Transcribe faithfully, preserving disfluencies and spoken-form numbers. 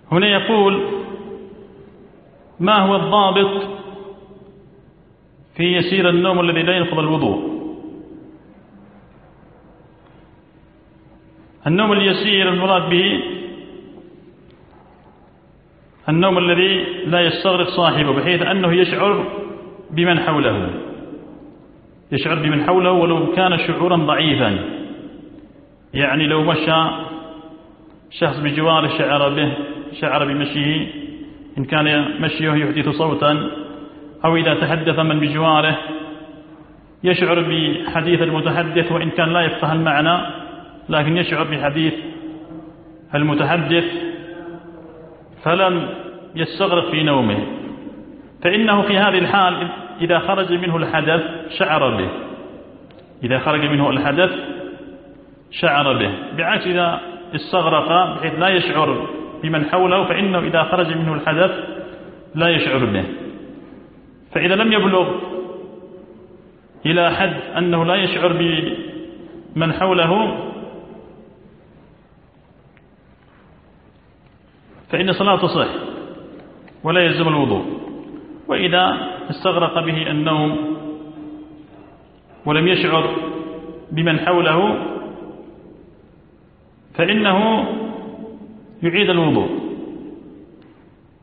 هنا يقول: ما هو الضابط في يسير النوم الذي لا ينقض الوضوء؟ النوم اليسير المراد به النوم الذي لا يستغرق صاحبه بحيث أنه يشعر بمن حوله يشعر بمن حوله ولو كان شعورا ضعيفا، يعني لو مشى شخص بجواره شعر به شعر بمشيه إن كان مشيه يحدث صوتا، أو إذا تحدث من بجواره يشعر بحديث المتحدث وإن كان لا يفقه المعنى لكن يشعر بحديث المتحدث فلم يستغرق في نومه، فإنه في هذه الحال إذا خرج منه الحدث شعر به إذا خرج منه الحدث شعر به بعكس إذا استغرق بحيث لا يشعر بمن حوله فإنه إذا خرج منه الحدث لا يشعر به. فإذا لم يبلغ إلى حد أنه لا يشعر بمن حوله فإن صلاة تصح ولا يلزم الوضوء. وإذا استغرق به النوم ولم يشعر بمن حوله فإنه يعيد الوضوء